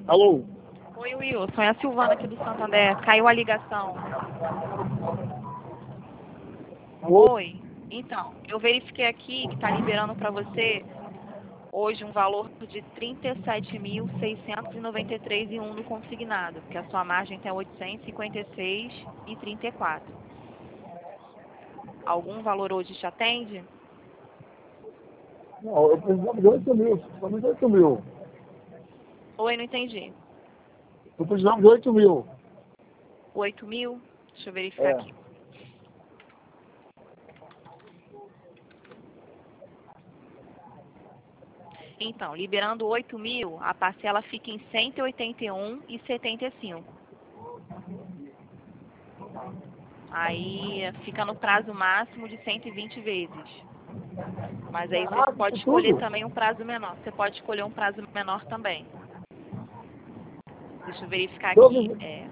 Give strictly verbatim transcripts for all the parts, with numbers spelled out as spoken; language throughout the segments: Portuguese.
Alô? Oi, Wilson, é a Silvana aqui do Santander. Caiu a ligação. Alô? Oi. Então, eu verifiquei aqui que está liberando para você hoje um valor de trinta e sete mil seiscentos e noventa e três e um no consignado, porque a sua margem está oitocentos e cinquenta e seis e trinta e quatro. Algum valor hoje te atende? Não, eu precisava de oito mil, somente oito mil. Oi, não entendi. Eu precisava de oito mil. oito mil? Deixa eu verificar É. aqui. Então, liberando oito mil, a parcela fica em cento e oitenta e um e setenta e cinco. Aí fica no prazo máximo de cento e vinte vezes. Mas aí você Caraca, pode isso escolher tudo? também um prazo menor. Você pode escolher um prazo menor também. Deixa eu verificar aqui. doze, É,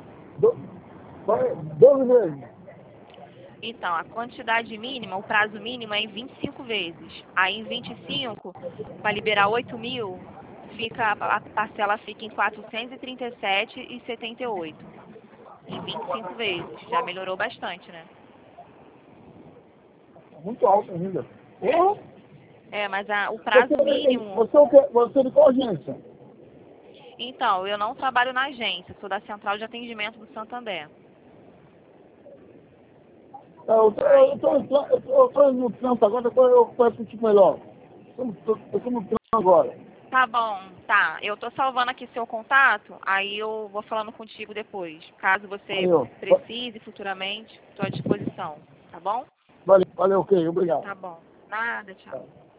doze vezes. Então, a quantidade mínima, o prazo mínimo é em vinte e cinco vezes. Aí em vinte e cinco, para liberar oito mil, fica, a parcela fica em quatrocentos e trinta e sete e setenta e oito. Em vinte e cinco vezes. Já melhorou bastante, né? Muito alto ainda. Porra! É, mas a, o Você, prazo mínimo. você, é o quê? Você é de qual agência? Então, eu não trabalho na agência, sou da Central de Atendimento do Santander. É, Eu tô, eu Aí, tô, eu tô, eu tô, eu tô no trampo agora, depois eu peço um tipo melhor. Eu tô, eu tô no trampo agora. tá bom, tá. Eu tô salvando aqui seu contato, aí eu vou falando contigo depois. Caso você Valeu. precise futuramente, estou à disposição, tá bom? Valeu, valeu, ok, obrigado. Tá bom. Nada, tchau. Tá.